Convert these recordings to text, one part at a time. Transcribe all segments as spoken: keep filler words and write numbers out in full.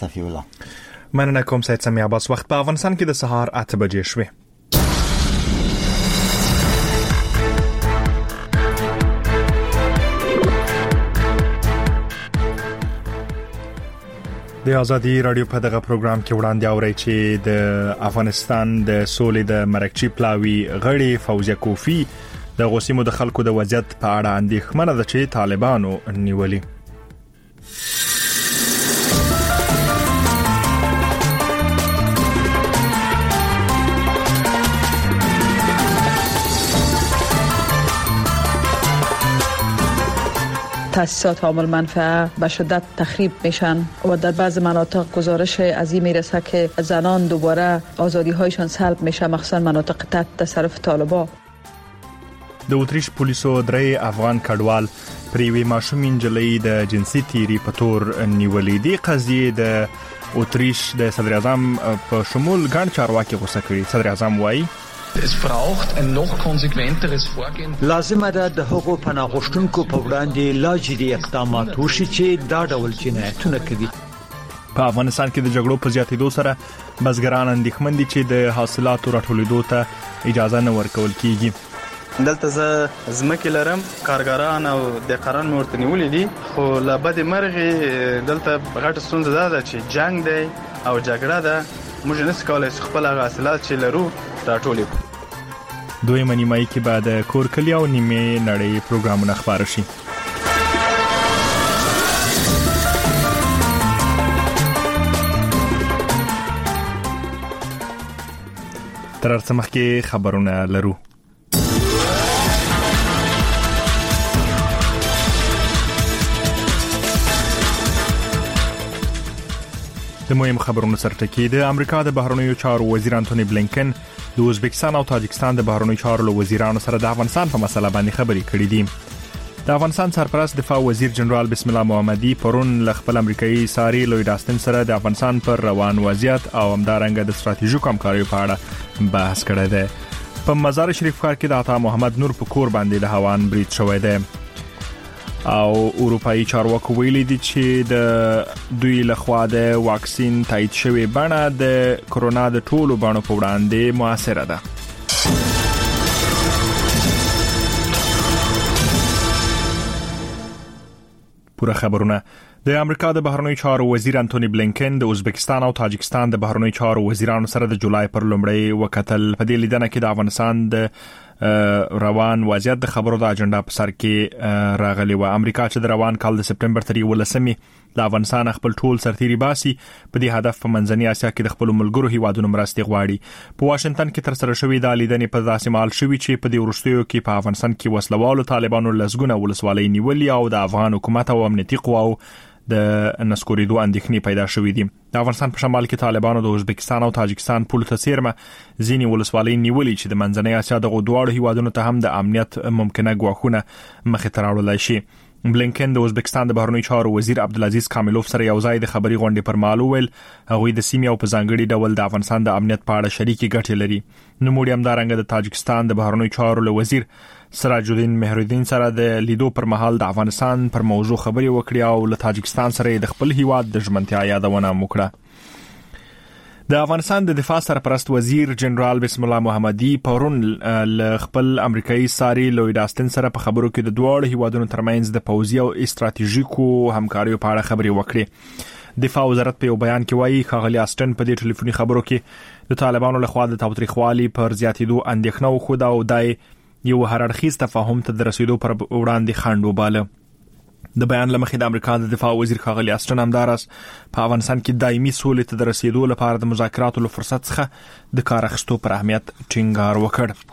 تفی الله. مننه کوم سید سمیع عباس. وخت په افغانستان کې د سهار اته بجې شوې. د آزادی رادیو په دغه پروګرام کې وړاندې اوري چې د افغانستان د سولې د مرکچی پلاوی غړي فوزیه کوفی د غوسیمو د خلکو د وضعیت په اړه اندېښمنه ده چې طالبانو نیولي. تاسیسات عامل منفعه به شدت تخریب میشن و در بعض مناطق گزارش از این میرسه که زنان دوباره آزادی هایشان سلب میشه، مخصوصا مناطق تحت تصرف طالبان. د اتریش پولیسو درې افغان کډوال پریوي ماشومین جلې د جنسي تیری په تور نیولې. دي قضیه د اتریش د صدر اعظم په شمول ګڼ چارواکي غوسه کړي. صدر اعظم وایي Es braucht ein noch konsequenteres Vorgehen. لازم ده د هغو پناهغوښتونکو په وړاندې لا جدي اقدامات وشي چې دا ډول جنایتونه کوي. په افغانستان کې د جګړو په زیاتېدو سره بزګران اندېښمن دي چې د حاصلاتو راټولېدو ته اجازه نه ورکول کیږي. دلته زه زمکې لرم، کارګران او دهقانان مې ورته نیولي دي، خو له بدې مرغې دلته غټه ستونزه دا ده چې جنګ دی او جګړه ده، موږ نشو کولای چې خپل هغه حاصلات چې لرو راټولې کړو. دویمه نیمایي کې به د کور کلي او نیمه نړۍ پروګرامونه خپاره شي. تر څو مخکې خبرونه لرو. د مهم خبرونو سرټکی د امریکا د بهرنیو چارو وزیر انټونی بلینکن د ازبکستان او تاجکستان د بهرنیو چارو وزیرانو سره د افغانستان په مسله باندې خبرې کړې دي. د افغانستان سرپرست دفاع وزیر جنرال بسم الله محمدي پرون ل خپل امریکایي ساري لوید آستن سره د افغانستان پر روان وضعیت او همدارنګه د ستراتیژیکو همکاریو په اړه بحث کړی دی. په مزار شریف ښار کې د عطا محمد نور په کور باندې د هوان برید شوی دی او اروپאי چارواکو ویلي دي چې د دوی لخوا د واکسین تایید شوی بڼه د کرونا د ټولو بڼو په وړاندې موثره ده. پوره خبرونه. د امریکا د بهرنیو چارو وزیر انټونی بلینکن د ازبکستان او تاجکستان د بهرنیو چارو وزیرانو سره د جولای پر لومړۍ وکتل. په دې لیدنه کې د افغانستان د روان وضعیت د خبرو د اجنډا په سر کې راغلی و. امریکا چې د روان کال د سپټمبر تر یولسمې د افغانستان خپل ټول سرتیري باسي په دې هدف په منځنۍ اسیا کې د خپل ملګرو هیوادونو مرستې غواړي. په واشنگټن کې تر سره شوې د لیدنې په داسې مال شوې چې په دې وروستیو کې په افغانستان کې وسلوالو طالبانو لسګونه ولسوالۍ نیولې او د افغان حکومت او امنیتي قواو د نسکوریدو اندېښنې پیدا شوې دي. د افغانستان په شمال کې طالبانو د ازبکستان او تاجکستان پول ته سیرمه ځینې ولسوالۍ نیولې چې د منځنۍ اسیا د غوډواړو هیوادونو ته هم د امنیت ممکنه ګواښونه مخې ته راوړلای شي. بلینکن د ازبکستان د بهرنیو چارو وزیر عبدالعزیز کاملوف سره یو ځای د خبري غونډې پر مهال ویل هغوی د سیمې او په ځانګړي ډول د افغانستان د امنیت په اړه شریکي ګټې لري. نوموړي همدارنګه د تاجکستان د بهرنیو چارو له وزیر سراج الدین مهرالدین سره د لیدو پر مهال د افغانستان پر موضوع خبري وکړي او له تاجکستان سره د خپل هیواد د ژمنتیا یادونه وکړه. د افغانستان د دفاع سرپرست وزیر جنرال بسم الله محمدي پرون ل خپل امریکایي ساري لوید آستن سره په خبرو کې د دوه هیوادونو ترمنځ د پوځي او استراتیژیکو همکاریو په اړه خبري وکړي. دفاع وزارت په یو بیان کې وایي ښاغلي آستن په دې ټلیفوني خبرو کې د طالبانو لخوا د تاوتریخوالي پر زیاتېدو اندېښنه وښوده او دای یو هررخیز تفاهم ته د رسیدو پر وړاندې خنډ وباله. د بیان لمخې د امریکا د دفاع وزیر ښاغلي آستن همدارس په افغانستان کې دایمي سولې ته د رسیدو لپاره د مذاکراتو له فرصت څخه د کار اخیستو پر اهمیت ټینګار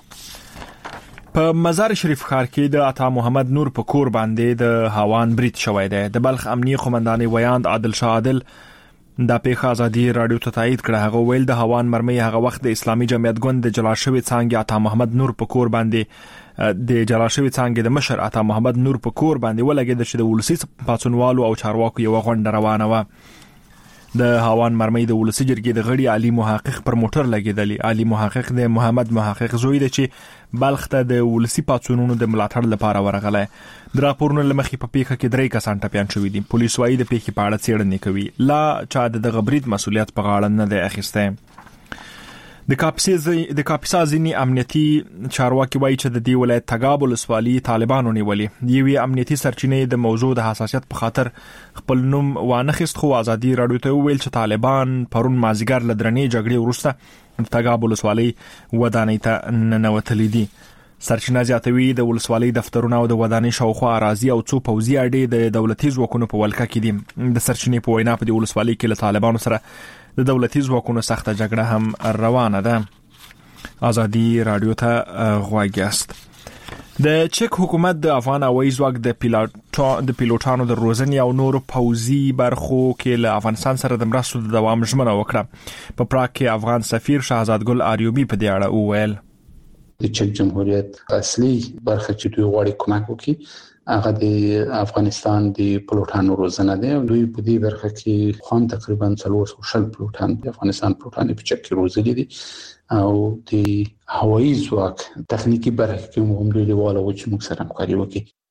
وکړ. په مزار شریف ښار کې د عطا محمد نور په کور باندې د هوان برید شوی دی. د بلخ امنیي قومندانۍ ویاند عادل شاه عادل دا پیښه آزادي رادیو ته تایید کړه. هغه ویل د هوان مرمۍ هغه وخت د اسلامي جمعیت ګوند د جلا شوی څانګې عطا محمد نور په کور باندې د جلا شوی څانګې د مشر عطا محمد نور په کور باندې ولګید چې د ولسی پاتونوالو او چارواکو یو غونډه روانه و. د هاوان مرمۍ د ولسی جرګې د غړي علي محقق پر موټر لګیدلی. علي محقق د محمد محقق زوی دی چې بلخ ته د ولسی پاتونونو د ملاتړ لپاره ورغلی. د راپورونو لمخې په پیښه کې درې کسان ټپيان شوي دي. پولیس وايي د پیښې په اړه څېړنې کوي. لا چا د غبرید مسولیت په غاړه نه دی اخیستی. د کاپیسا د کاپیسا ځینی امنیتي چارواکي وایي چې د دې ولایت تګاب ولسوالي طالبانو نیولې. د یوې امنیتي سرچینې د موضوع د حساسیت په خاطر خپل نوم وانخیست، خو ازادي راډیو ته ویل چې طالبان پرون مازیګر لدرنې جګړې وروسته تګاب ولسوالي ودانۍ ته ننوتلي دي. سرچینه زیاتوي د ولسوالۍ دفترونه او د ودانۍ شاوخوا اراضي او څو پوځي اډې د دولتي ځواکونو په ولکه کې دي. د سرچینې په وینا په دې ولسوالۍ کې له طالبانو سره د دولتي ځواکونو سخته جګړه هم روانه ده. ازادي راډیو ته غوږ یاست. د چک حکومت د افغان هوایي ځواک د پیلوټانو د پیلوټانو د روزنې او نور پوځي برخو کې له افغانستان سره د مرستو د دوام ژمنه وکړه. په پراګ کې افغان سفیر شهزاد ګل آریوبي په دې اړه وویل. د چک جمهوریت اصلي برخه چې دوی غواړي کومک وکړي هغه د افغانستان د پلوټانو روزنه ده. دوی په دې برخه کې خام تقریبا څلور سوه شل پلوټان د افغانستان پلوټان په چک کې روزلي دي او د هوایي ځواک تخنیکی برخه کې هم دوی له والا چې موږ سره همکاري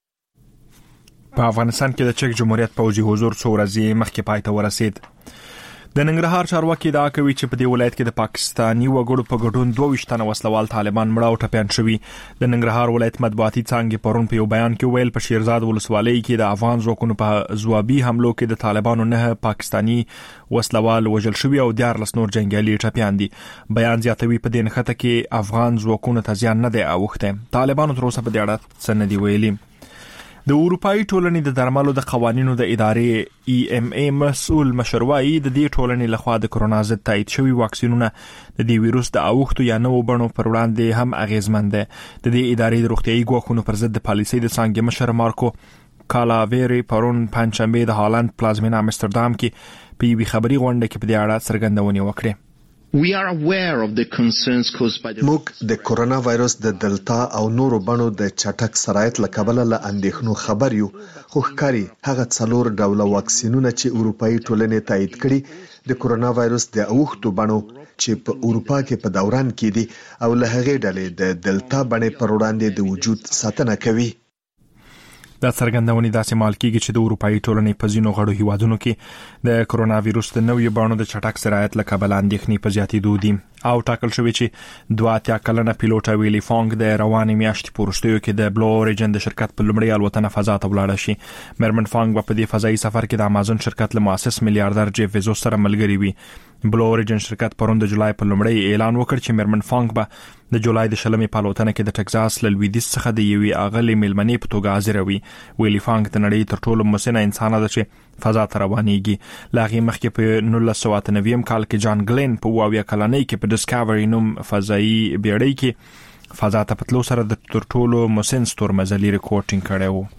وکړي. په افغانستان کې د چک جمهوریت پوځي حضور څو ورځې مخکې پای ته ورسید. د ننګرهار چارواکي دا کوي چې په دې ولایت کې د پاکستاني وګړو په ګډون دوه ویشت تنه وسلوال طالبان مړه او ټپيان شوي. د ننګرهار ولایت مطبوعاتي څانګې پرون په یو بیان کې ویل په شیرزاد ولسوالۍ کې د افغان ځواکونو په ځوابي حملو کې د طالبانو نه پاکستاني وسلوال وژل شوي او دیارلس نور جنگیالي ټپيان دي. بیان زیاتوي په دې نښته کې افغان ځواکونو ته زیان نه دی اوښتی. طالبانو تر اوسه په دې اړه څه نه دي ویلي. د اروپאי ټولنې د درملو د قوانینو د ادارې ای ام ای مسؤل مشروعي د دې ټولنې لخوا د کرونا ضد تایید شوی واکسینونه د دې وایروس د اوښتو یا نوو بڼو پر وړاندې هم اغیزمن دي. د دې ادارې د روغتیايي ګواښونو پر ضد د پالیسۍ د څانګې مشر مارکو کالاویری پرون پنځشنبه د هالند پلازمینه امستردام کې په یوه خبري غونډه کې په دې اړه څرګندونه وکړه. We are aware of the concerns caused by the موږ د کورونا وایروس د دلتا او نورو بڼو د چټک سرایت له کبله له اندېښنو خبر یو، خو ښکاري هغه څلور ډوله واکسینونه چې اروپאי ټولنې تایید کړي د کورونا وایروس د اوښتو بڼو چې په اروپا کې په دوران کې دي او له هغې ډلې د دلتا بڼې پر وړاندې د وجود ساتنه کوي. دا څرګندونې داسې مال کېږي چې د اروپאי ټولنې په ځینو غړو هیوادونو کې د کرونا وایروس د نویو بڼو د چټک سرایت له کبله اندېښنې په زیاتېدو دي او ټاکل شوی چې دوه اتیا کلنه پیلوټ ویلی فانګ د روانې میاشتې په وروستیو کې د بلو اوریجن د شرکت په لومړۍ الوتنه فضا ته ولاړه شي. میرمن فانګ په دې فضایي سفر کې د امازون شرکت له مؤسس میلیارډر جیف بیزوس سره ملګری وي. بلو اوریجن شرکت پرون د جولای په لومړۍ اعلان وکړ چې میرمن فانګ به د جولای د شلمې په الوتنه کې د ټکزاس له لویدیځ څخه د یوې اغلې میلمنې په توګه حاضر وي. ویلی فانګ د نړۍ تر ټولو مسنه انسان ده چې فضا ته روانېږي. لا غي مخکې په نولس سوه اته نوي کال کې جان ګلین په اویا کلنۍ کې په ډسکاوري نوم فضایي بیړۍ کې فضا ته پتلو سره د تر ټولو مسن ستورمزلي ریکورډینګ کړی و.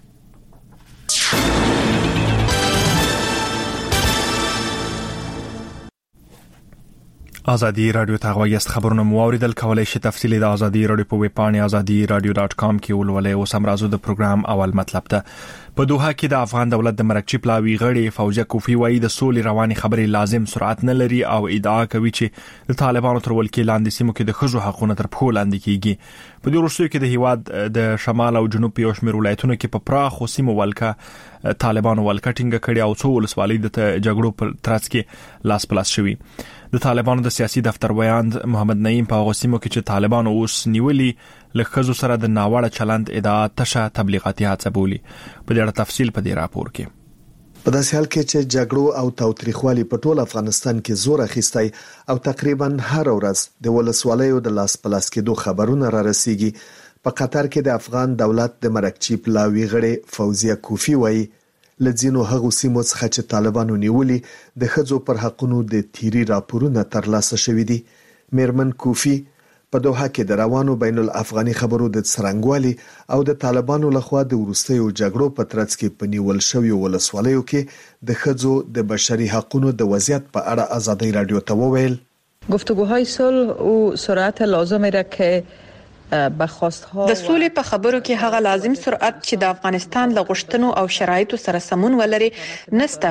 ازادي راډیو ته غوښتل خبرونه موریدل کولای شي تفصیلی د ازادي راډیو په ویب پاڼه ازادي راډیو ډاټ کام کې ولولئ. او سم راځو د پروګرام اول مطلب ته. په دوحه کې د افغان دولت د مرکچی پلاوی غړي فوزیه کوفی وایي د سولې رواني خبرې لازم سرعت نه لري او ادعا کوي چې د طالبانو تر ولکې لاندې سیمو کې د خزو حقوقو تر پښو لاندې کیږي. په دې وروستیو کې د هیواد د شمال او جنوب په شمیر ولایتونو کې په پراخو سیمو ولکه طالبانو ولکټینګ کړي او څو ولسوالۍ د جګړو پر ترڅ کې لاس پلاس شوي. د طالبانو د سیاسي دفتر ویاند محمد نعیم په غوسیمو کې چې طالبانو اوس نیولي لخصو سره د ناوړه چلند ادعا تشه تبلیغاتي هڅه بولي. په دې اړه تفصیل په دې راپور کې. په داسې حال کې چې جګړو او تاوتریخوالي په ټول افغانستان کې زور اخیستی او تقریبا هر ورځ د ولسوالیو د لاس پلاس کېدو خبرونه را رسیږي. په قطر کې د افغان دولت د مرکچی پلاوی غړي فوزیه کوفی وایي لځینو هغو سیمو څخه چې طالبانو نیولي د خځو پر حقونو د تیری راپورونه ترلاسه شوي دي. میرمن کوفی په دوحه کې د روانو بین الافغاني خبرو د څرنګوالي او د طالبانو لخوا د ورستیو جګړو په ترڅ کې په نیول شوی ولسوالیو کې د خځو د بشري حقونو د وضعیت په اړه ازادي رادیو ته وویل. گفتگوهای صلح او سرعت لازمی را که د سولې په خبرو کې هغه لازم سرعت چې د افغانستان له غوښتنو او شرایطو سره سمون ولري نسته.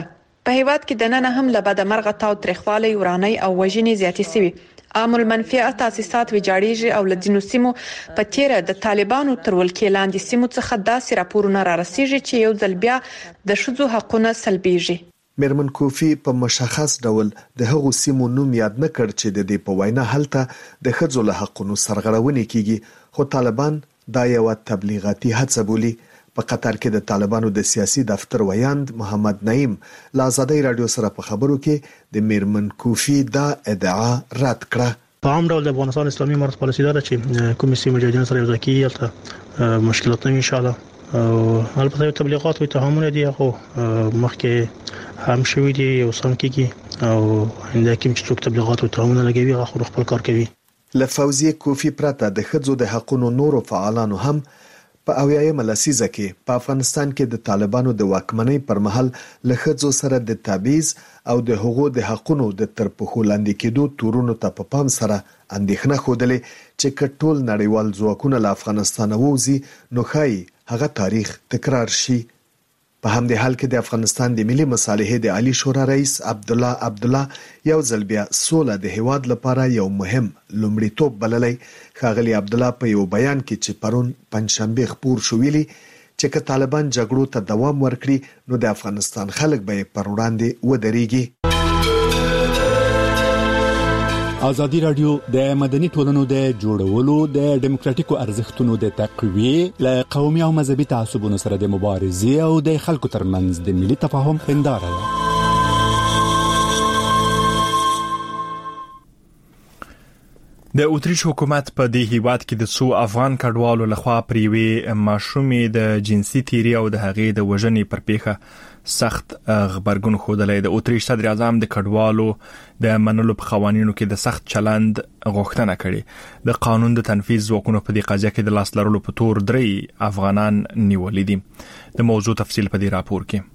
په هیواد کې د نن هم لبد مرغه تاو ترخوالي وراني او وژنې زیاتې شوي. عام المنفعه تاسیسات ویجاړيږي او لدینو سیمو په تیر د طالبانو تر ولکې لاندې سیمو څخه داسې راپورونه را رسیږي چې یو ځل بیا د شذو حقونه سلبيږي. میرمن کوفی په مشخص ډول د هغو سیمو نوم یاد نه کړ چې د دې په وینا هلته د ښځو له حقونو سرغړونې کیږي، خو طالبان دا یو تبلیغاتي هڅه بولي. په قطر کې د طالبانو د سیاسي دفتر ویاند محمد نعیم له آزادۍ رادیو سره په خبرو کې د میرمن کوفی دا ادعا رد کړه. په عام ډول د افغانستان اسلامي امارت پالیسي دا چې کوم سیمه مجاهدین سره یو ځای کیږي مشکلات نه ان شاء الله او البته تبلیغات او اتهامونه دي خو مخکې هم شوې دي او سم کیږي او انده کوم چې څوک تبلیغات او اتهامونه لګوي هغه خپل کار کوي. لفوزیه کوفی پرته د ښځو د حقونو نورو فعالانو هم په اویایم لسیزه کې په افغانستان کې د طالبانو د واکمنۍ پر مهال له ښځو سره د تبعیض او د حقوقو د حقونو د ترپخو لاندې کېدو تورونو ته په پام سره اندېښنه خوده چې کټول نړیوال ځواکونه له افغانستان ووزي نو ښایي هغه تاریخ تکرار شي. په همدې حال کې د افغانستان د ملي مصالحې د عالی شورا رئیس عبد الله عبد الله یو ځل بیا سوله د هیواد لپاره یو مهم لومړیتوب بللی. ښاغلی عبد الله په یو بیان کې چې پرون پنځشنبه خبر شو ویلي چې که طالبان جګړو ته دوام ورکړي نو د افغانستان خلک به پر وړاندې ودرېږي. ازادي رادیو د مدني ټولنو د جوړولو د ډیموکراتیکو ارزښتونو د تقویه ل قومي او مذهبي تعصبونو سره د مبارزې او د خلکو ترمنځ د ملي تفاهم هنداره ده. د اتریش حکومت په دې هیواد کې د څو افغان کډوالو لخوا پریوي ماشومې د جنسي تیری او د هغې د وژنې پر پیښه سخت خبرګون خوده. د اتریش صدر اعظم د کډوالو د منلو په قوانینو کې د سخت چلند غوښتنه کړې. د قانون د تنفيذ ځواکونو په دې قضیه کې د لاس لرلو په تور درې افغانان نیولې دي. د موضوع تفصیل په دې راپور کې.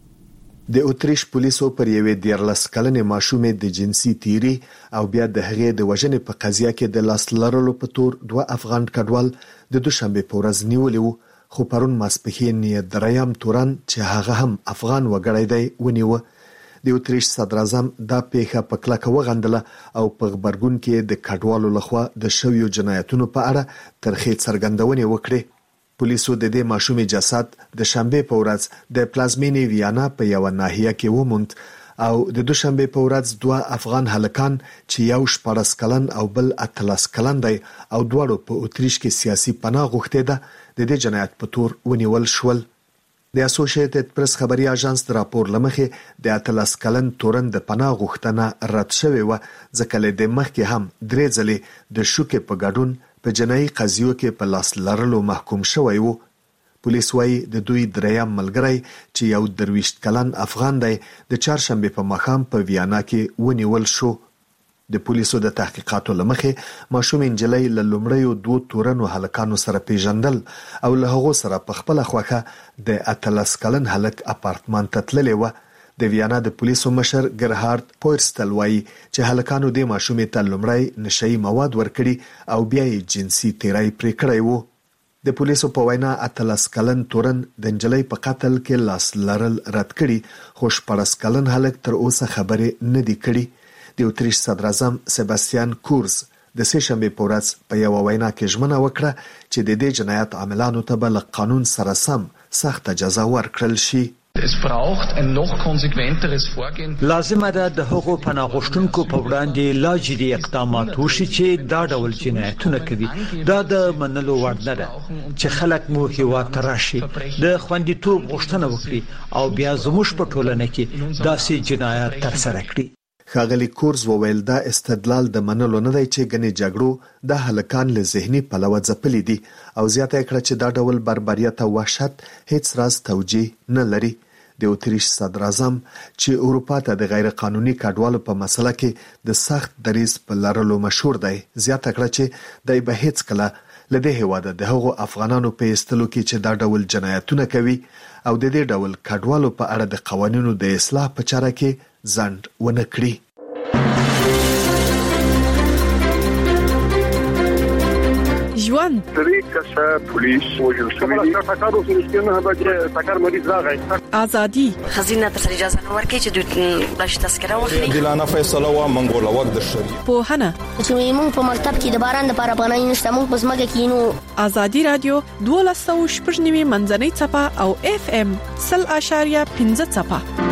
د اتریش پولیسو پر یوې دیارلس کلنې ماشومې د جنسي تیری او بیا د هغې د وژنې په قضیه کې د لاس لرلو په تور دوه افغان کډوال د دوشنبه په ورځ نیولې وو، خو پرون ماسپښین یې دریم تورن چې هغه هم افغان وګړی دی ونیوه. د اتریش صدر اعظم دا پیښه په کلکه وغندله او په خبرګون کې د کډوالو لخوا د شویو جنایتونو په اړه ترخې څرګندونې وکړې. پولیسو د دې ماشومې جسد د شنبه په ورځ د پلازمینې ویانا په یو ناحیه کې وموند او د دوشنبه په ورځ دوه افغان هلکان چې یو شپږ کلن او بل اتلس کلن دی او دواړو په اتریش کې سیاسي پناه غوښتې ده د دې جنایت په تور ونیول شول. د اسوسییټډ پریس خبري اژانس د راپور لمخې د اتلس کلن تورن د پناه غوښتنه رد شوې و ځکه له د مخکې هم درې ځلې د شوکې په ګډون په جنایي قضیو کې په لاس لرلو محکوم شوی وو. پولیس وايي د دوی دریم ملګری چې یو درویشت کلن افغان دی د چهارشنبه په ماښام په ویانا کې ونیول شو. د پولیسو د تحقیقاتو لمخې ماشوم انجلۍ له لومړیو دوه تورنو هلکانو سره پیژندل او له هغو سره په خپل خوخه د اتلس کلن هلک اپارتمان ته تللې و. د ویانا د پولیسو مشر ګرهارد پویرستل وايي چې هلکانو د ماشومې ته لومړی نشئی مواد ورکړي او بیا یې جنسي تیری پرې کړی وو. د پولیسو په وینا اتلس کلن تورن د انجلۍ په قتل کې لاس لرل رد کړي، خو شپږ کلن هلک تر اوسه خبرې نه دي کړي. د اتریش صدر اعظم سباستیان کورز د سه شنبه په ورځ په یو وینا کې ژمنه وکړه چې د دې جنایت عاملانو ته به له قانون سره سم سخت جزا ورکړل شي. Es braucht ein noch konsequenteres Vorgehen. لازم ده د هغو پناه غوښتونکو په وړاندې لا جدي اقدامات وشي چې دا ډول جنایتونه کوي. دا د منلو وړ نه ده چې خلک مو هیواد ته راشي د خوندیتوب غوښتنه وکړي او بیا زموږ په ټولنه کې داسې جنایت ترسره کړي. ښاغلی کورز وویل دا استدلال د منلو نه دی چې ګنې جګړو د هلکان له ذهني پلوه ځپلي دي او زیاته کړه چې دا ډول بربریت او وحشت هیڅ راز توجیه نه لري. د اتریش صدر اعظم چې اروپا ته د غیر قانوني کډوالو په مسله کې د سخت دریځ په لرلو مشهور دی، زیاته کړه چې دای به هیڅ کله لدې هواده د هغو افغانانو په استلو کې چې دا ډول جنایتونه کوي او د دې ډول کډوالو په اړه د قوانینو د اصلاح په چاره کې ځند ونه کړي. ژوند طریقه پولیس وجود شوی ټاکر اوس نشته نه چې ټاکر مریض راغی ازادي خزینه ته اجازه نه ورکړي چې دوی بلش تذکره واخلي دلانه فیصله و منګول وخت د شری په هنه چې موږ په مکتب کې د باران لپاره پناه نشته موږ پس مګه کینو ازادي رادیو دولس سو شپږ منځنۍ چپه او اف ام صفر اشاریه پنځه چپه.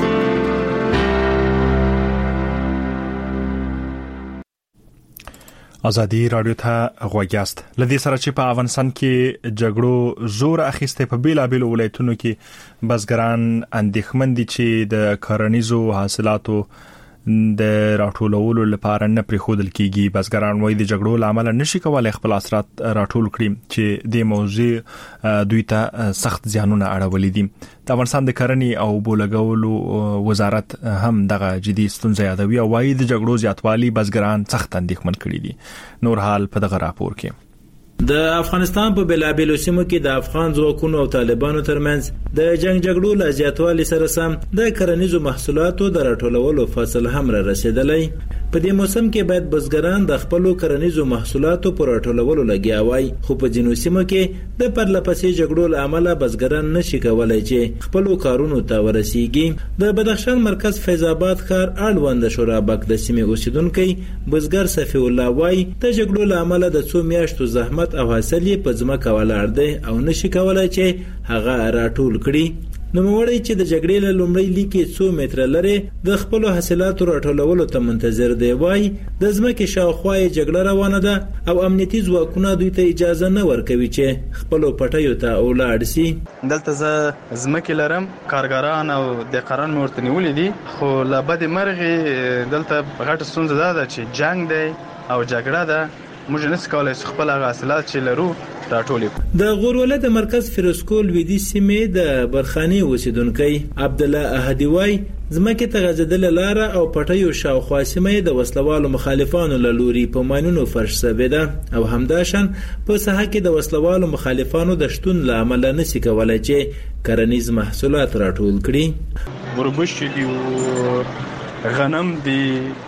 ازادي رادیو ته غوږیاست. لدې سره چې په افغانستان کې جګړو زور اخیسته په بیلابیل ولایتونو کې بزګران اندېښمن دي چې د کرنیزو حاصلاتو د راټولولو لپاره نه پریښودل کیږي. بزګران وايي د جګړو لامل نشي کولای خپل اثرات راټول کړي چې د موضوع دوی ته سخت زیانونه اړولې دي. د افغانستان د کرنې او بولګولو وزارت هم دغه جدي ستونزې یادوي او وايي د جګړو زیاتوالی بزګران سخت اندېښمن کړي دي. نور حال په دغه راپور کې د افغانستان په بلابلو سیمو کې د افغان ځواکونو او طالبانو ترمنځ د جنگ جګړو له زیاتوالي سره سم د کرنیزو محصولاتو د راټولولو فصل هم را رسیدلی. په دې موسم کې باید بزګران د خپل کرنیزو محصولاتو پر راټولولو لګیا وای، خو په جنوب سیمو کې د پرلپسې جګړو له امله بزګران نشي کولای چې خپل کارونو ته ورسیږي. د بدخشان مرکز فیض آباد ښار اړوند شورابک د سیمې اوسیدونکو بزګر صفی الله وای د جګړو له امله د څو میاشتو زحمت او حاصل یې په ځمکه ولاړ دی او نشي کولای چې هغه راټول کړي. نو موړی چې د جګړې له لومړۍ لیکې څو متره لري د خپل حاصلاتو راټولولو ته منتظر دی. وای د ځمکې شاوخوا جګړه روانه ده او امنیتي ځواکونه دوی ته اجازه نه ورکوي چې خپل پټیو ته ولاړ شي. دلته زه ځمکې لرم، کارګران او دهقانان مې ورته نیولې دي، خو له بدې مرغې دلته غټه ستونزه ده چې جنگ دی او جګړه ده. موږ نس کولای چې خپل حاصلات چې لرو راټولې. د غورولې د مرکز فیروزکول ویدي سیمې د برخانی اوسیدونکو عبد الله احدی وای ځمکې ته غځدل لاره او پټیو شاوخوا سیمې د وسلوالو مخالفانو له لوري په ماینونو فرش شوې ده او همداشان په ساحه کې د وسلوالو مخالفانو د شتون له امله نشي کولای چې کرنیز محصولات راټول کړي. وربش دي، غنم دي،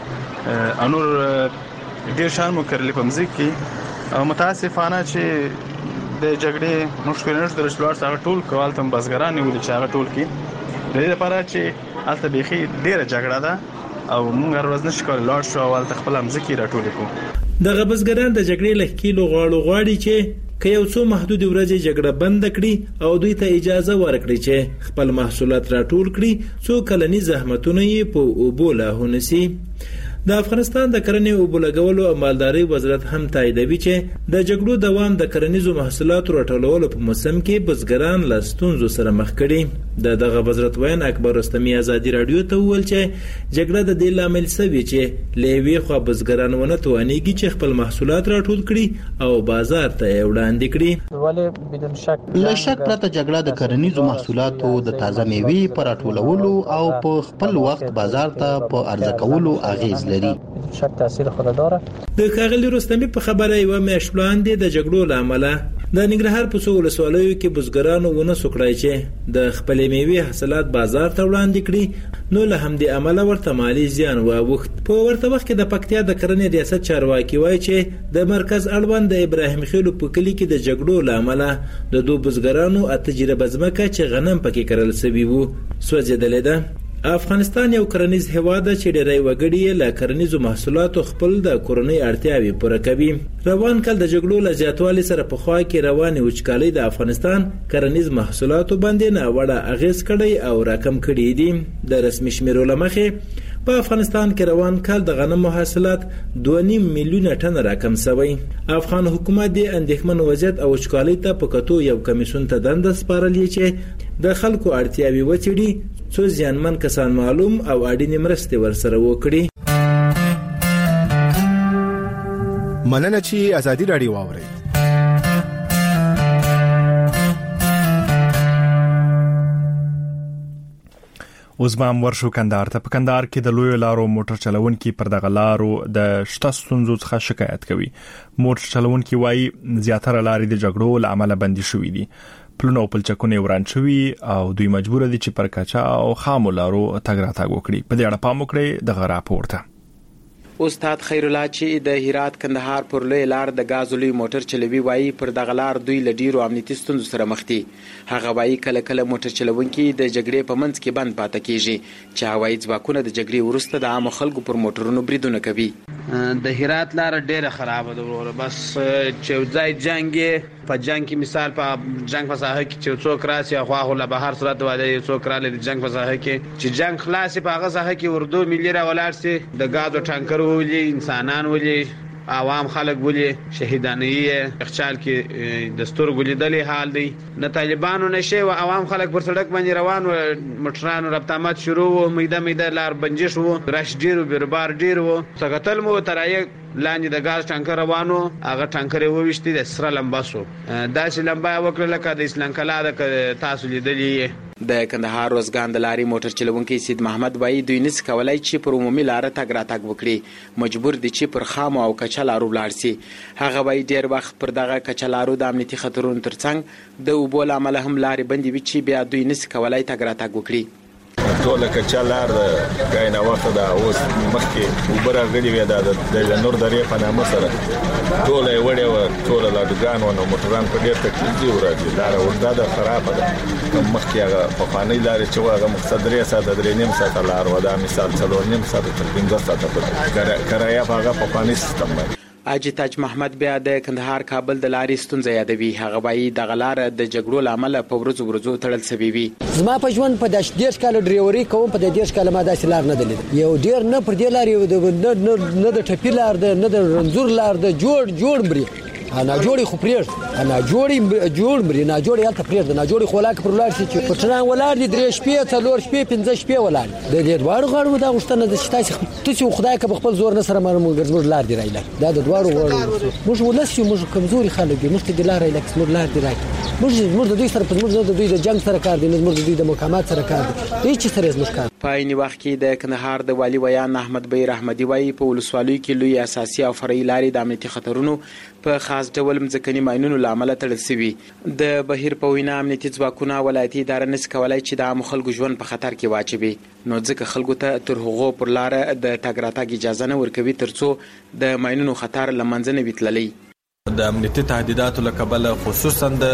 انور ډیر شان مو کرلې په مزيک کې او متاسفانه چې د جګړې مشکلات د رسولار سره ټول کول تم بزګران نیول چې هغه ټول کې د دې لپاره چې الته بيخي ډیره جګړه ده او موږ هر ورځ نشو کولای لاړ شو او تل خپل مزيک راټول کوو. د بزګران د جګړې له کیلو غاړو غواړي چې که یو څو محدود ورځې جګړه بند کړي او دوی ته اجازه ورکړي چې خپل محصولات راټول کړي څو کلنی زحمتونه یې په اوبوله هونسي. د افغانستان د کرنې او بولګولو او مالدارۍ وزارت هم تاییدوي چې د جګړو دوام د کرنیزو محصولاتو راټولولو په موسم کې بزګران له ستونزو سره مخ کړي. د دغه وزارت وین اکبر رستمی ازادي رادیو ته وویل چې جګړه د دې لامل سوي چې لوي خو بزګران ونه توانېږي چې خپل محصولات راټول کړي او بازار ته وړاندې کړي. ولې بدون شک له شک پرته جګړه د کرنیزو محصولاتو د تازه میوې پر راټولولو او په خپل وخت بازار ته په عرضه کولو اغیز لري. شک تاثیر خود داره. د کاغلی رستمی په خبره یو میاشت وړاندې د جګړو لامل د ننګرهار په څو ولسوالیو کې بزګرانو ونه سکړای چې د خپل میوې حاصلات بازار ته وړاندې کړي، نو له همدې عمله ورته مالی زیان واوښت. په ورته وخت کې د پکتیا د کرنې ریاست چارواکي وایي چې د مرکز اړوند د ابراهیم خیلو په کلی کې د جګړو لامل د دوه بزګرانو اتجربه ځمکه چې غنم پکې کرل سوي وو سوځیدلې ده. افغانستان یو کرنیز هیواد چې ډېری وګړي له کرنیزو محصولاتو خپل د کورنۍ اړتیاوې پوره کوي. روان کال د جګړو له زیاتوالي سره په خوا کې روانې وچکالۍ د افغانستان کرنیز محصولاتو باندې ناوړه اغیز کړی او راکم کړی دي. د رسمي شمیرو له مخې په افغانستان کې روان کال د غنمو حاصلات دوه نیم میلیونه ټن راکم شوی. افغان حکومت د اندېښمن وضعیت او وچکالۍ ته په کتو یو کمیسیون ته دنده سپارلې چې د خلکو اړتیاوې وڅېړي، څو ځانمن کسان معلوم او اړینې مرستې ورسره وکړي. مننه چې ازادي رادیو واوري. اوس به هم ورشو کندهار ته. په کندهار کې د لویو لارو موټر چلونکي پر دغه لارو د شته ستونزو څخه شکایت کوي. موټر چلونکي وایي زیاتره لارې د جګړو له امله بندي شوې دي. پلونه او پلچکونه وران شوي او دوی مجبور دي چې پر کچا او خامو لارو تګ راتګ وکړي. په دې اړه پام وکړئ دغه راپور ته. استاد خیر الله چې د هرات کندهار پر لوی لار د غاز لوی موټر چلوي وایي پر دغه لار دوی لډیرو امنیتي ستونزو سره مخ دي. هغه وایي کله کله موټر چلونکي د جګړې په منځ کې بند پاتې کیږي چې هوایي ځواکونه د جګړې وروسته د عام خلکو پر موټرونو بریدونه کوي. د هرات لار ډیره خراب ده ورور، بس چې ځای جنگ په جنگ کې مثال په جنگ په ساحه کې چې څوک راسي خو هغه له بهر سره د واده څوک را لید جنگ په ساحه کې چې جنگ خلاص په هغه ساحه کې اردو ملي را ولاړ سي د غازو ټانکر ولي انسانان ولي عوام خلک ولي شهیدانې اخچال کې دستور ګلیدلې حال دی. نه طالبانو نشه او عوام خلک پر سړک باندې روان و، مټرانو رابطامات شروع و، میده میده لار بنجش وو، رش ډیرو بیربار ډیر وو، څنګه مو ترایه لاندې د غاز ټانکر روانو، هغه ټانکر یې وويشتي د سره لمباسو داسې لمبا وکړه لکه د اسلام کلا د تاسو لیدلې. د کندهار روزګان د لاري موټر چلونکي سید محمد وایي دوی نس کولای چې پر عمومي لار تګ راتګ وکړي، مجبور دي چې پر خام او کچلارو لاړ سي. هغه وایي ډیر وخت پر دغه کچلارو د امنیتي خطرونو ترڅنګ د اوبو لامل هم لاري بندي وي چې بیا دوی نس کولای تګ راتګ وکړي. ټول کچلار غاینه وخت دا اوس مخکې وبره غړي وې دا د نور درې په نامه سره ټول یې وړي و، ټول لا دغان و نو موټران په ډېر تکلیف دی ورته لار وردا د خراب ده. مخکې هغه په فانی لار چې هغه مقصد درې ساعت درې نیم ساعت لار و دا مثال څلور نیم ساعت تر پنځه ساعت په کرایا هغه په فانی سیستم باندې. اجي تاج محمد بیا د کندهار کابل د لارې ستونزې یادوي. هغه وایي دغه لار د جګړو لامل په ورځو ورځو تړل شوی وي. زما په ژوند په داش ډیر کال ډریوري کوم په داش کال ما داسې لار نه دلید، یو ډیر نه پر دې لار یو نه د ټپی لار ده نه د رنزور لار ده، جوړ جوړ بري انا جوړي خو پرېږ انا جوړي جوړ بري نه جوړي الته پرېږ نه جوړي خلاک پر لار چې پټران ولار دي درې شپې څلور شپې پنځه شپې ولار د دې دوړو غړو دا غشتنه د شتاسي ته چې خدای که خپل زور نه سره مرمو ګرځمر لار دی رايله دا د دوړو غړو موږ ولسی موږ کمزوري خلک دي، موږ ته د لار رايله کسمر لار دی راي موږ موږ د دوی سره په موږ د دوی د جنگ سره کار دي، موږ د دوی د مقامات سره کار دي، هیڅ سره موږ کار. په عین وخت کې د کندهار د والی ویان احمد بیر احمدی وایي په ولسوالیو کې لوی اساسي او فرعي لارې د امنیتي خطرونو په خاص ډول مځکني ماینونو لامل تړل شوی. د بهیر په وینا امنیتي ځواکونه ولایتي اداره نس کولای چې د عام خلکو ژوند په خطر کې واچوي، نو ځکه خلکو ته تر هغو پر لار د تګ راتګ اجازه نه ورکوي ترڅو د ماینونو خطر لمنځه نه وتللی. د امنیتي تهدیداتو لکبله خصوصا د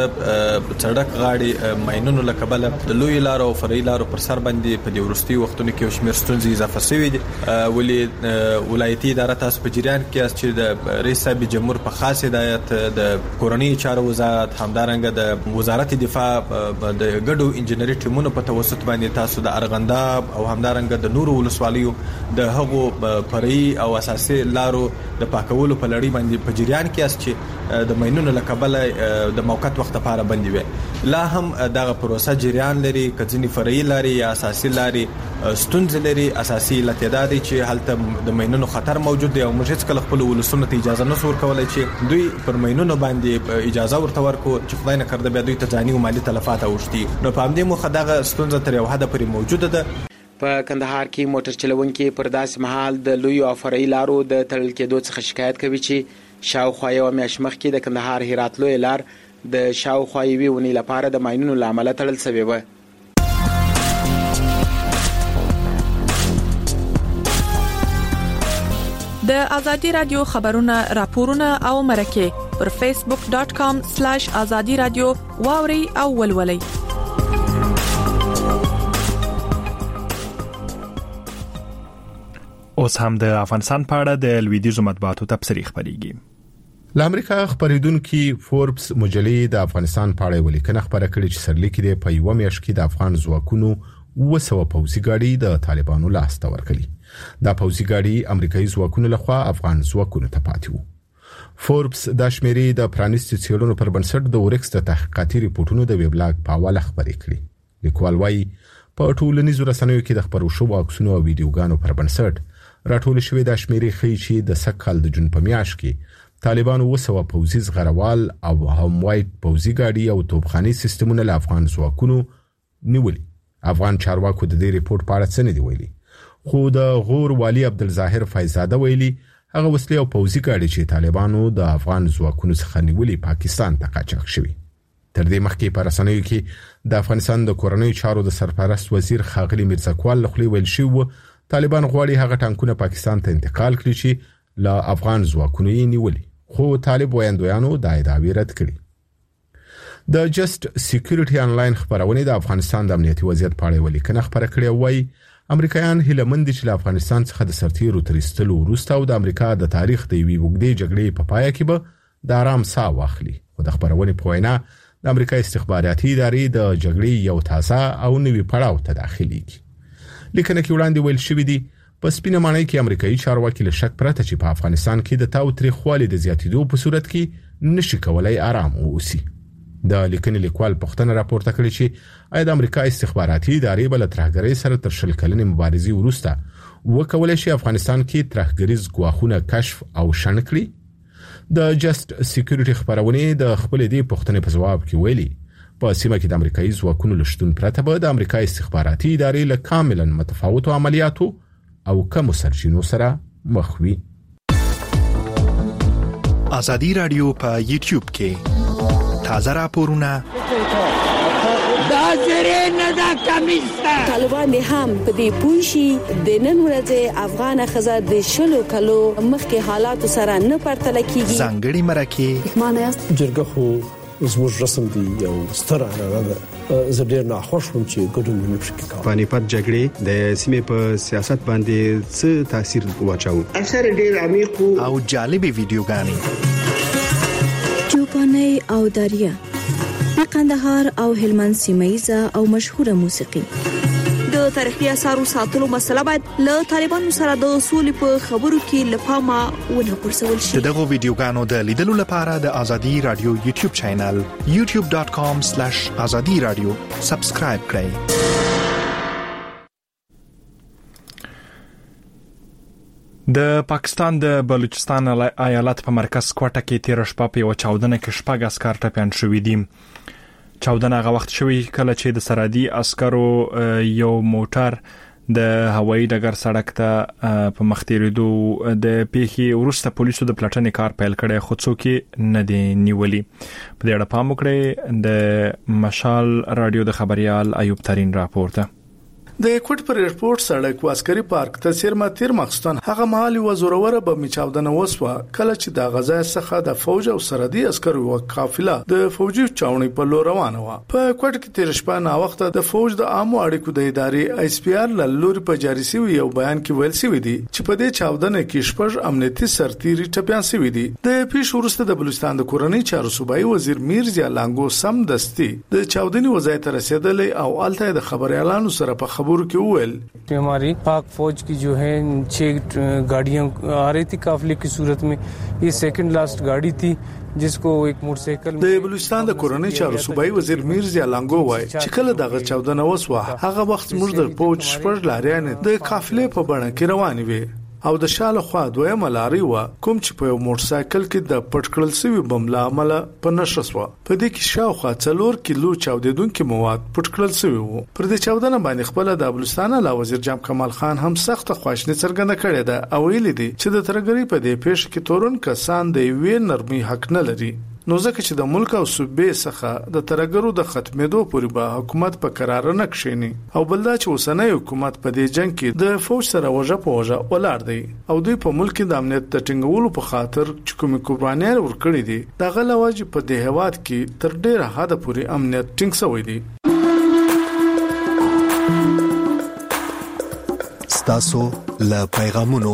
سړک غاړي ماینونو لکبله د لوی لارو او فرعي لارو پر سر باندې په د ورستي وختونو کې شمیر ستونزې اضافه شوې دي. ولې ولایتي اداره تاسو په جریان کې چې د رئیس صاحب جمهور په خاص هدایت د کورنۍ چارو وزارت همدارنګه د وزارت دفاع د ګډو انجنیري ټیمونو په توسط باندې تاسو د ارغنداب او همدارنګه د نورو ولسوالیو د هغو فرعي او اساسي لارو د پاکولو په لړۍ باندې په جریان کې اس چې د ماینونو لکبله د موقت وخت لپاره بندي وي. لا هم دغه پروسه جریان لري، کځنی فرعي لاري یا اساسي لاري ستونزې لري. اساسي لتیداد چې هلته د ماینونو خطر موجود دی او موږ هیڅ کله خپل ولسونو ته اجازه نه سور کولای چې دوی پر ماینونو باندې اجازه ورته ورکو چې خدای نه کړه بیا دوی ته ځاني او مالی تلفات اوښتي. نو په همدې مخه دغه ستونزه تر یو حد پورې موجوده ده. په کندهار کې موټر چلونکي پر داسې مهال د لوی او فرعي لارو د تړل کېدو څخه شکایت کوي چې شاوخوا یو میاشت مخکې د کندهار هرات لوی لار د شاوخوا یوې ونې لپاره د ماینونو له امله تړل شوې وه. د ازادي رادیو خبرونه راپورونه او مرکه پر فیسبوک ډاٹ کام سلاش ازادي رادیو واوري او ولولي. اوس هم د افغانستان په اړه د لویدیځو مطبوعاتو تبصرې خبريږي. د امریکا خبرېدونکو فوربس مجلې د افغانستان په اړه ولیکنه خبره کړې چې سرلیک دی په یو میاشت کې د افغان ځواکونو وسوه پوځي ګاډي د طالبانو لاس ته ورکړي. دا پوځي ګاډي امریکایي ځواکونو لخوا افغان ځواکونو ته پاتې وو. فوربس د شمیرې د پرانیستي څېړنو پر بنسټ د اورکس د تحقیقاتي ریپورتونو د ویب لاګ په حواله خبرې کړې. لیکوال وايي په ټولنیزو رسنیو کې د خبرو شوو عکسونو او ویډیوګانو پر بنسټ راټول شوی د شمیرې خي چې د سکهال د جون په میاشت کې طالبانو وسوه پوځي زغروال او هم وایټ پوځي ګاډي او توپخاني سیستمونه له افغان ځواکونو نیولي. افغان چارواکو د دې ریپورت په اړه څه نه دی ویلي، خو د غور والی عبدالظاهر فیضزاده ویلي هغه وسلې او پوځي ګاډي چې طالبانو د افغان ځواکونو څخه نیولي پاکستان ته قاچاق شوی. تر دې مخکې په رسنیو کې د افغانستان د کورنۍ چارو د سرپرست وزیر خاغلی میرزاکوال لخوا ویل شوی طالبان غواړي هغه ټانکونه پاکستان ته انتقال کړي چې لا افغان ځواکونو یې نیولي، خو طالب وایندویانو دا ادعا رد کړې. د جست سکیورټي انلاین خبرونه د افغانستان د امنیتي وضعیت په اړه ولیکنه خبره کړې وای امریکایان هیله مند چې له افغانستان څخه د سرتیرو تر ایستلو وروسته او د امریکا د تاریخ د یوې اوږدې جګړې په پای کې به د آرام ساه واخلي. خو د خبرونې په وینا د امریکا استخباراتي ادارې د جګړې یو تازه او نوي پړاو ته داخليږي. لیکنه کې وړاندې ویل شوې دي په سپینه معنی کې امریکایي چارواکي له شک پرته چې په افغانستان کې د تاوتریخوالي د زیاتېدو په صورت کې نشي کولای آرام واوسي. د لیکنې لیکوال پښتنه راپورته کړې چې آیا د امریکا استخباراتي ادارې بل ترهګرۍ سره تر شل کلنې مبارزې وروسته وکولای شي افغانستان کې ترهګریز ګواښونه کشف او شنډ کړي. د جست سکیورټي خبرونه د خپل دې پښتنې په جواب کې ویلي په سیمه کې د امریکایي ځواکونو لشتون پرته به د امریکا استخباراتي ادارې له کاملا متفاوتو عملیاتو او کم سرچینو سره مخ وي. ازادي رادیو په یوټیوب کې تازه راپورونه دا زری نه دا کمیسته طالبان هم په دې پوښي د نن ورځې افغان خزر د شلو کلو مخکې حالات سره نه پرتل کیږي. ځانګړي مرکه معنی است جرګه خو زموږ رسم دی یو ستر اړه ده. زه ډیر ناخوښ وم چې ګډون نه پکې کوم. پانیپت جګړې د سیمې په سیاست باندې څه تاثیر واچاو؟ اثر ډیر عمیق او جالب ویډیوګانې چوپاني او دریا د قندهار او هلمند سیمایزه او مشهوره موسیقي. د تاریخي اثارو ساتلو مسله باید له طالبانو سره د اصول په خبرو کې لپاره ونه پرسول شي. دغه ویډیوګانو د لیدلو لپاره د ازادي رادیو یوټیوب چینل یوټیوب ډاټ کام سلیش ازادي رادیو سبسکرایب کړئ. د پاکستان د بلوچستان ایالت په مرکز کوټه کې تیر شپه په یو چاودنه کې شپږ عسكر ټپيان شوي دي. چاودنه هغه وخت شوی کله چې د سرحدي عسکرو یو موټر د هوایي ډګر سړک ته په مخ تیریدو د پیښې وروسته پولیسو د پلټنې کار پیل کړی خو څوک نه دی نیولي. په دې اړه پام وکړئ. د مشال رادیو د خبريال ایوب ترين راپورته. د کوټ پر ایرپورټ سړک واسکري پارک ته سیرما تیر مخستان هغه مهال و زوروره به میچاودنه وسوه کله چې د غزا څخه د فوج او سرحدي عسکرو او قافله د فوجي چاوني په لور روانه و. په کوټ کې تیر شپه نا وخت د فوج د عامو اړیکو د ادارې ایس پی آر لوري په جاري سوي یو بیان کې ویل سوي دي چې په دې چاودنه کې شپږ امنیتي سرتیري ټپيان سوي دي. د پیښ وروسته د بلوچستان د کورنۍ چارو صوبایي وزیر میرزا لانګو سم دستي د چاودنې وضعیت رسیدلې او الته د خبريالانو سره په خبرو کې وویل कि हमारी पाक फौज की जो है छह गाड़ियां आ रही थी काफिले की सूरत में. ये सेकंड लास्ट गाड़ी थी जिसको एक मोटरसाइकिल. د بلوچستان د کورنۍ چارو صوبایي وزیر میرزا لانګو وای چې کله دغه چاودنه وسوه هغه وخت موږ د فوج شپږ لاریان د قافلې په بڼه کې روان وي او د شاله خوا دویمه لاري و کوم چې په یو موټرسایکل کې د پټکړل سوي بم له امله په نشسوه. په دې کې شاوخوا څلور کیلو چاودیدونکو مواد پټکړل سوي وو. پر دې چاودنه باندې خپل د بلوچستان له وزیر جام کمال خان هم سخت خواشنی څرګنده کړې ده او ویلي دي چې د ترګری په دې پیښ کې تورن کسان د وی نرمي حق نه لري. نو ځکه چې د ملک او صوبې څخه د ترګرو د ختمېدو پورې به حکومت په قرار نه کښینی او بلدا چې اوسنۍ حکومت په دې جنگ کې د فوج سره وجه په وجه ولاړ دی او دوی په ملک د امنیت د ټینګولو په خاطر چې کومې قربانیان ورکړي دي دغه لواجب په دې هواد کې تر ډیره حد پورې امنیت ټینګ شوی دی. ستاسو له پیغامونو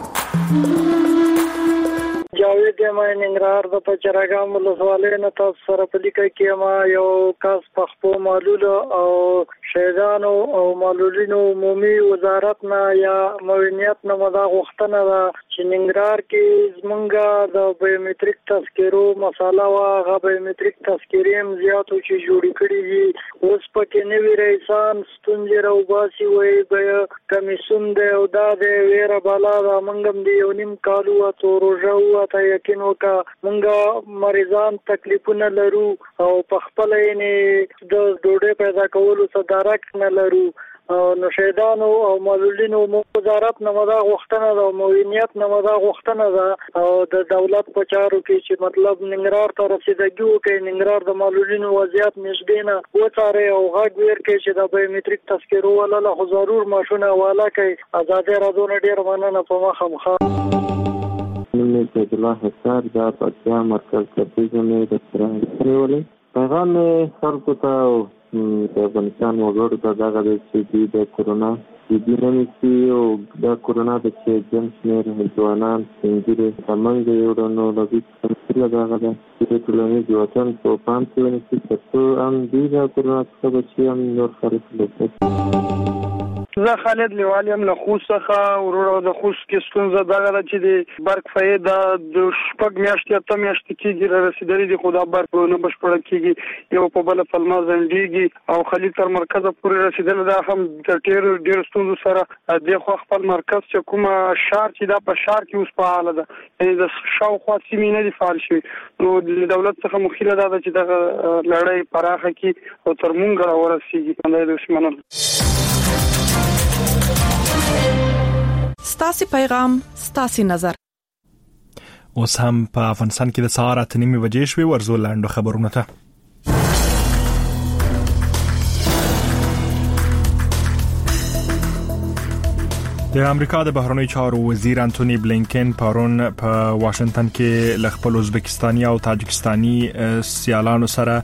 جاوید ما ننګرهار د پچراګام ولسوالۍ نه تاسو سره په لیکه کې ما یو کاس پخپو معلول او شهیدانو او معلولینو عمومي وزارت نه یا موینیت نه مدا غوښتنه ده چې ننګرهار کې زمونږه د بایومټریک تذکرو مساله وا غو بایومټریک تذکریم زیاتو چې جوړ کړي دي اوس پکې نوی رئیسان ستونزې راوباسي وي به کمیسون دی او دا د ویره بالا د منګم دی یو نیم کالو ته روزه ته یقین وکا مونږه مریضان تکلیفونه لرو او په خپل یې د ډوډۍ پیدا کولو صدارت نه لرو نو شهیدانو او معلولینو وزارت نه مدا غوښتنه ده او موینیت نه مدا غوښتنه ده او د دولت په چارو کې چې مطلب ننګرهار ته رسیدګي وکړي، ننګرهار د معلولینو وضعیت نږدې نه وڅاري او غږ ویر کوي چې د بایومټریک تذکرو ولا له ضرور ماشونه والا کوي. آزادې راډیو نه ډیر مننه په مخه مخه نن د الله حساب د پاتیا مرکز کې زموږ د سره ولې پیغام خلکو ته د افغانستان وګړو ته دا غواړي چې د کورونا د دې نمسي او د کورونا د چې جنسمیر ځوانان څنګه څنګه یو ډول لوي څنګه دا غواړي چې ټولنیز وطن په پام کې ونیسي چې هم دې د کورونا څخه بچي هم نور خلک لږ. زه خالد لیوالیم له خوست څخه ورور د خوست کې ستونزه دا ده چې د برق فایده د شپږ میاشتې ته میاشتې کېږي رسیدلې دي، خو دا برق نه بشپړ کېږي، یو په بل پلمه زنډېږي او خلیل تر مرکزه پورې رسیدل دا هم د ډېر ډېر ستونزو سره د خو خپل مرکز چې کومه شهر چې دا په شهر کې اوس په حاله ده، یعنی د شاوخوا سیمې نه دي فعال شوي. نو د دولت څخه مخیله دا ده چې دغه لړۍ پراخه کړي او تر مونږ راورسېږي. باندې د اسمنل ستاسي پیغام ستاسي نظر. اوس هم په افغانستان کې د سهار اته نیمې بجې شوې. ورزو لاندو خبرونه ته د امریکا د بهرنیو چارو وزیر انټونی بلینکن پرون په واشنگټن کې ل خپل ازبکستاني او تاجکستاني سیالانو سره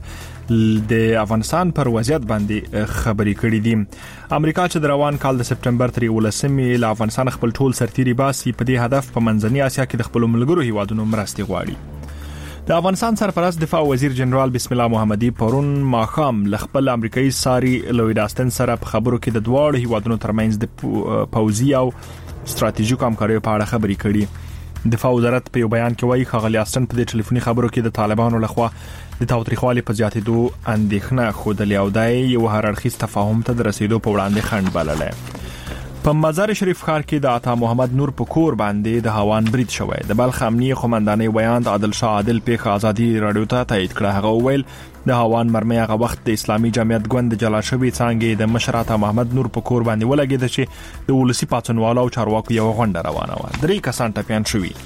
د افغانستان پر وضعیت باندې خبرې کړې دي. امریکا چې د روان کال د سپټمبر تر ولسمې له افغانستان خپل ټول سرتیري باسي په دې هدف په منځنۍ اسیا کې د خپل ملګرو هیوادونو مرستې غواړي. د افغانستان سرپرست دفاع وزیر جنرال بسم الله محمدي پرون ماخام ل خپل امریکایي ساري لوید آستن سره په خبرو کې د دواړو هیوادونو ترمنځ د پوځي او ستراتیژیکو همکاریو په اړه خبرې کړې. دفاع وزارت په یو بیان کې وایي ښاغلي آستن په دې ټلیفوني خبرو کې د طالبانو لخوا د تاوتریخوالي په زیاتېدو اندېښنه خوده او دای یو هر اړخیز تفاهم ته د رسیدو په وړاندې خنډ بللې. په مزار شریف ښار کې د عطا محمد نور په کور باندې د هوان برید شوی. د بلخ امنیه قومندانۍ بیان د عادل شاه عادل پیښه ازادي رادیو ته تایید کړه. هغه وویل د هوان مرمۍ هغه وخت د اسلامي جمعیت ګوند جلا شوی څنګه د مشر عطا محمد نور په کور باندې ولګید چې د ولسی پاتونوالو او چارواکو یو غونډه روانه و. درې کسان ټپيان شوي.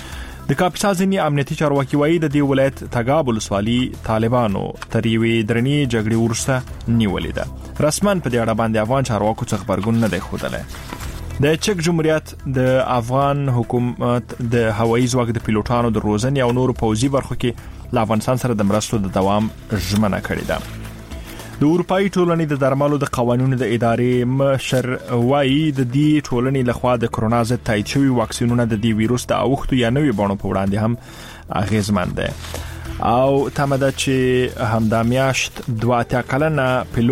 د کاپیسا ځینی امنیتي چارواکي وایي د دې ولایت تګاب ولسوالي طالبانو تر یوې درنې جګړې وروسته نیولې ده. رسماً په دې اړه باندې افغان چارواکو څخه خبرګون نه دی ښودلی. د چک جمهوریت د افغان حکومت د هوایي ځواک د پیلوټانو د روزنې او نورو پوځي برخو کې له افغانستان سره د مرستو د دوام ژمنه کړې ده. د اروپאי ټولنې د درملو د قوانینو د ادارې مشر وایي د دې ټولنې لخوا د کرونا ضد تایید شوی واکسینونه د دې وایروس د اوښتو یا نوې بڼو په وړاندې هم اغیزمن دي. او تمه ده چې همدا میاشت دوه اتیا کلنه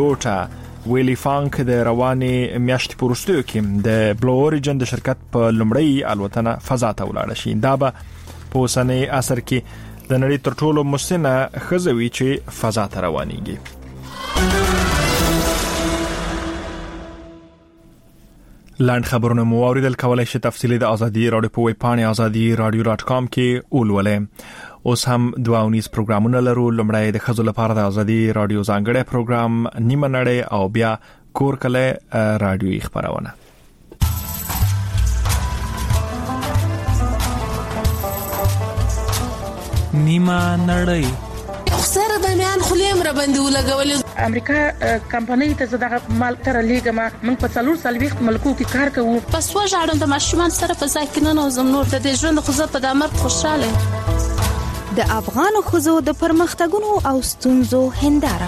پیلوټه ویلی فانک د روانې میاشتې په وروستیو کې د بلو اوریجن د شرکت په لومړۍ الوتنه فضا ته ولاړه شي. دا به په اوسنۍ عصر کې د نړۍ تر ټولو مسنه ښځه وي چې فضا ته روانېږي. لاند خبرونه مو اوریدل. کولای شئ تفصیلی د ازادي رادیو په ویب پاڼه ازادي رادیو ډاټ کام کې ولولئ. اوس هم دوه ونیس پروګرامونه لرو. لومړی د خزو لپاره د ازادي رادیو ځانګړی پروګرام نیمه نړۍ او بیا کور کله رادیوي خبرونه. نیمه نړۍ سره د میان خلیم را باندې ولګول. امریکا کمپنۍ ته زداغه مال تر لیګما من په څلور سال وخت ملکو کې کار کوو. پس وژاړم د ماشومان سره په ځای کې نه نوزم نور د ژوند خو زه په دامر خوشاله. د افغان خزو د پرمختګونو او ستونزو هنداره.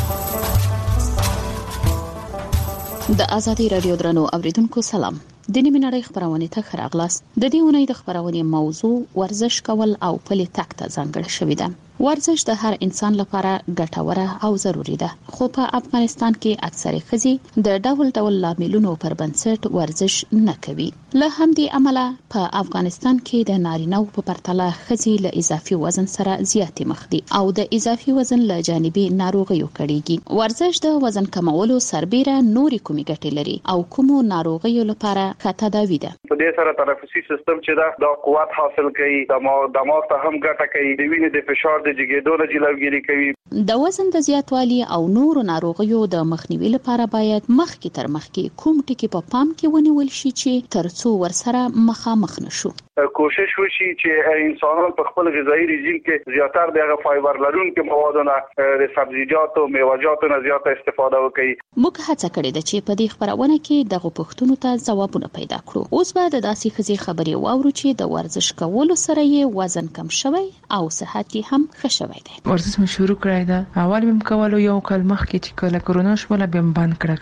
د ازادي رادیو درنو اوریدونکو سلام. د نیمه نړۍ خبرونه ته خراغلاس. د دې اونۍ د خبرونه موضوع ورزش کول او پلي تک ته ځانګړی شوې ده. ورزش د هر انسان لپاره ګټوره او ضروری ده، خو په افغانستان کې اکثره ښځې د ډول ډول لاملونو پر بنسټ ورزش نه کوي. له همدې امله په افغانستان کې د نارینه‌و په پرتله ښځې له اضافي وزن سره زیاتې مخ دي او د اضافي وزن له جانبي ناروغیو کړيږي. ورزش د وزن کمولو سربېره نورې کومې ګټې لري او کومو ناروغیو لپاره ښه تداوی ده. په دې سره تنفسي سیستم چې دا د قوت حاصل کوي، د دماغ ته هم ګټه کوي، د وینې د فشار د جګېدو نه جلوګیری کوي. د وزن د زیاتوالي او نورو ناروغیو د مخنیوي لپاره باید مخکې تر مخکې کوم ټکي په پام کې ونیول شي چې ترڅو ورسره مخامخ نشو. کوشش وشي چې انسانان په خپل غذایی رژیم کې زیاتره دغه فایبر لرونکي موادونه د سبزیجات او میوه‌جاتو نه زیاته استفاده وکړي. موږ هڅه کړې ده چې په دې خبرونه کې دغه پوښتنو ته ځوابونه پیدا کړو. اوس به د داسې خزي خبرې واورو چې د ورزش کولو سره یې وزن کم شوی او صحت یې هم ښه شوی دی. ورزش مې شروع کړی ده. اول مې کولو یو کال مخکې چې کله کرونا شوله بیا بند کړه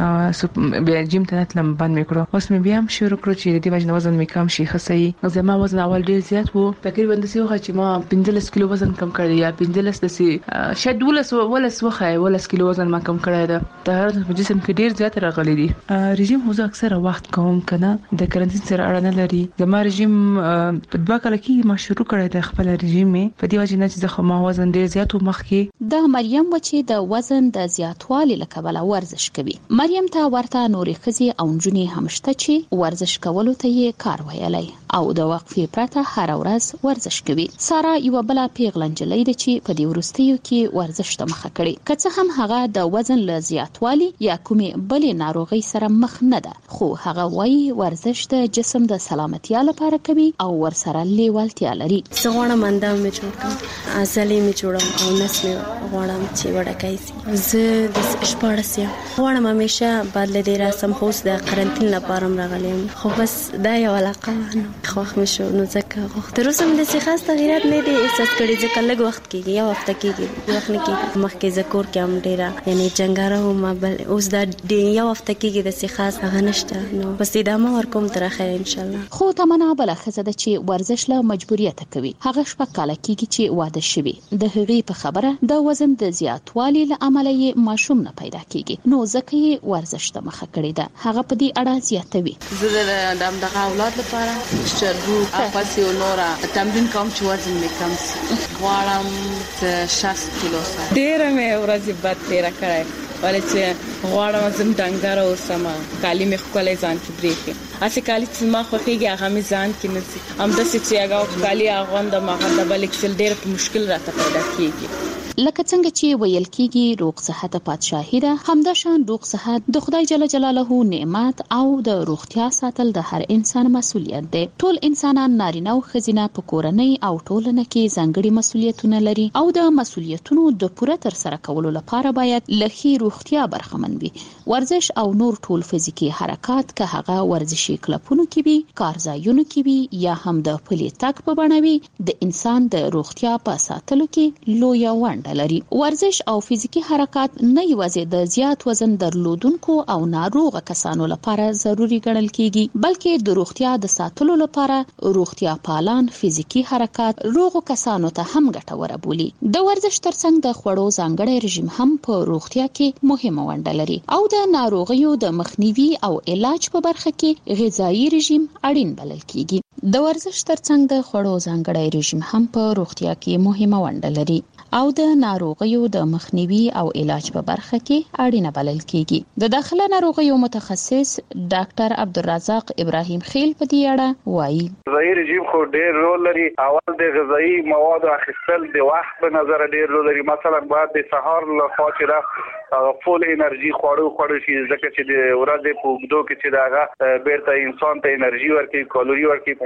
کنه بیا جیم ته تلم بند مې کړو. اوس مې بیا هم شروع کړو چې د دې وجه وزن مې کم شي خسي. زما وزن اول ډیر زیات وو تقریبا د سیوخه چې ما پنځلس کیلو وزن کم کړی یا پنځلس د سي شاید ولس ولس وخه ولس کیلو وزن ما کم کړی ده. د هر په جسم کې ډیر زیات راغلي دي. رژیم هو اکثره وخت کوم کنه د کرنټین سره اړه نه لري. زما رژیم په دوه کال کې ما شروع کړی د خپل رژیم په دې وجه نه چې زه ما وزن ډیر زیات مخکې. د مریم و چې د وزن د زیاتوالي لکبله ورزش کوي. مریم ته ورته نورې خزي او نجونې هم شته چې ورزش کولو ته یې کار ویلی او د وقفې پرته هر ورځ ورزش کوي. سارا یو بل پیغلنجلې ده چې په دې ورستیو کې ورزش ته مخه کړي. که څه هم هغه د وزن له زیاتوالي یا کومې بلې ناروغۍ سره مخ نه ده خو هغه وایي ورزش د جسم د سلامتیا لپاره کوي او ورسره لیوالتیا لري. زه غواړم اندام مې جوړ کړم، عضلې مې جوړم او نس مې غواړم چې وړکای شي. زه د شپاړس یم غواړم همیشه بدل دې راسم خو د قرنټین لپاره راغلم خو بس دا یو علاقه نه خوښ مې شو نو ځکه تر اوسه مې د خاص تغیرات نه دي احساس کړی ځکه لږ وخت کېږي یو هفته کېږي وخت نه کېږي. مخکې ذکر کې هم ډیره یعنی جنګاره ما بل اوس دا یو هفته کېږي د خاص هغه نشته نو بس ادامه ورکوم تر اخر ان شاء الله. خو تمنا بل خزه ده چې ورزش له مجبوریت کوي. هغه شپه کال کېږي چې واده شوی د هغې په خبره د وزن د زیاتوالي له امله یې ماشوم نه پیدا کېږي نو ځکه یې ورزش ته مخه کړې ده. هغه په دې اړه زیاتوي. زه د دغه اولاد لپاره شربو افاسي او نورا تمرین کوم چې وزن مې کم شي. غواړم چې شصت کیلو سره ډېر مې ورځې بد تیر کړای ولې چې غواړم زم ډنګر اوسم کالی مې خپل ځان کې بریخي اسی کالی چې ما خوخیږي هغه مې ځان کې نسی هم د سې چې هغه کالی هغه د ما د بل اکسل ډېر مشکل راته پیدا کیږي. لکه څنګه چې ویل کېږي روغ صحت پادشاهي ده همدا شان روغ صحت د خدای جل جلاله نعمت او د روغتیا ساتل د هر انسان مسولیت دی. ټول انسانان نارینه او ښځینه په کورنۍ او ټولنه کې ځانګړي مسولیتونه لري او د مسولیتونو د پوره تر سره کولو لپاره باید لخي روغتیا برخمن وي. ورزش او نور ټول فزیکی حرکات که هغه ورزشي کلبونو کې وي کارځایونو کې وي یا هم د پلي تګ په بڼه وي د انسان د روغتیا په ساتلو کې لویه ونډه لري. ورزش او فزیکی حرکات نه یوازې د زیات وزن درلودونکو او ناروغ کسانو لپاره ضروری ګڼل کیږي بلکې د روغتیا د ساتلو لپاره روغتیا پالان فزیکی حرکات روغ کسانو ته هم ګټور بولي. د ورزش ترڅنګ د خوړو ځانګړی رژیم هم په روغتیا کې مهمه ونډه لري او د ناروغیو د مخنیوي او علاج په برخه کې غذایی رژیم اړین بلل کیږي. د ورزش ترڅنګ د خوړو ځانګړی رژیم هم په روغتیا کې مهمه ونډه لري او د ناروغیو د مخنیوي او علاج په برخه کې اړینه بلل کیږي. د داخله ناروغیو متخصص ډاکټر عبدالرزاق ابراهیم خیل په دې اړه وایي. غذایی رژیم خو ډېر رول لري. اول د غذایی مواد اخیستل د وخت په نظر ډېر رول لري. مثلا باید د سهار له خوا چې دا فول انرژي خوړو خوړو شي ځکه چې د ورځې په اوږدو کې چې داغه بیرته انسان ته انرژي ورکړي کالوري ورکړي